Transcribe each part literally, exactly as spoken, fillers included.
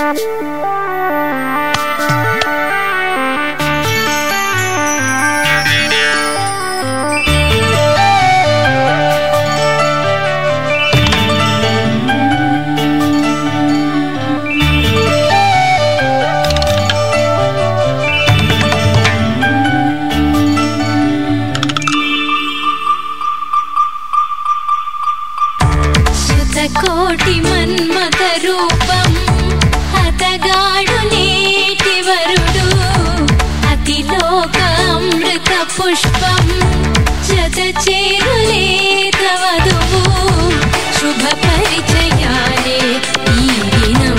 కోటి మన్మథ రూపం హతగాడు నేటి వరుడు అతిలోక అమృత పుష్పం జత చేరులేత వధువు శుభ పరిచయాలే ఈ దినం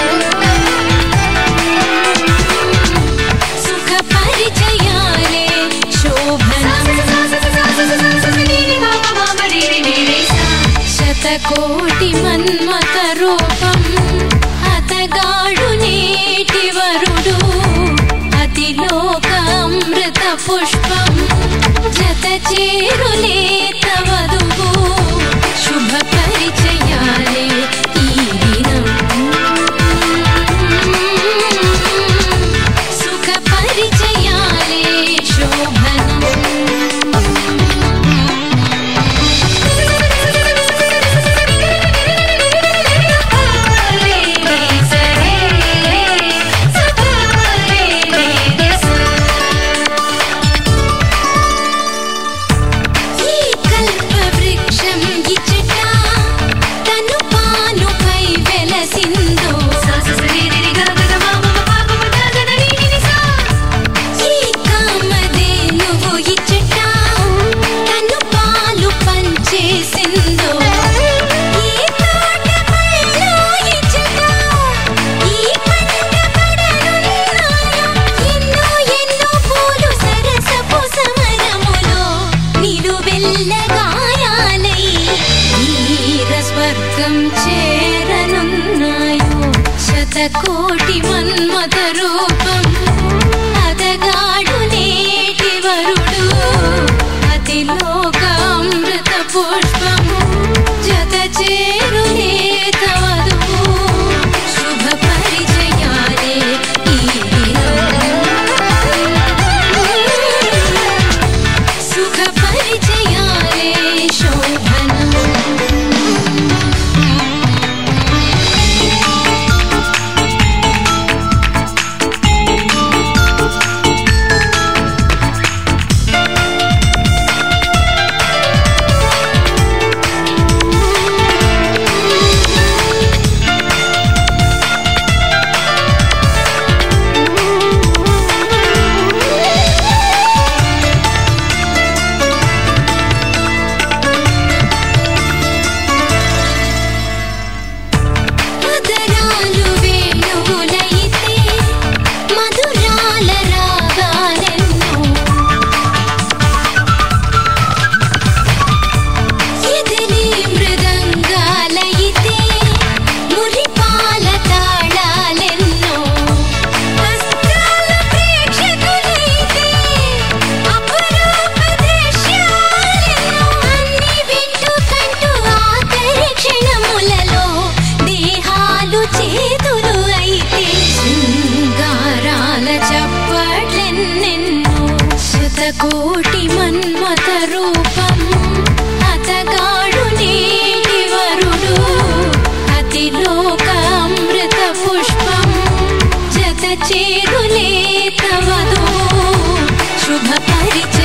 సుఖ పరిచయాలే శోభనం శతకోటి మన్మథ రూపం హతగాడు నేటి వరుడు అతిలోక అమృత పుష్పం జత చేరులేత వధువు శుభ పరిచయాలే ఈ దినం సుఖ పరిచయాలే శోభనం శతకోటి మన్మథ రూపం హతగాడు నేటి వరుడు అతిలోక అమృత పుష్పం జత చేరులేత వధువు శుభ పరిచయాలే ఈ దినం సుఖ పరిచయాలే శోభనం శతకోటి మన్మథ రూపం హతగాడు నేటి వరుడు అతిలోక అమృత పుష్పం జత చేరులేత వధువు శుభ పరిచయాలే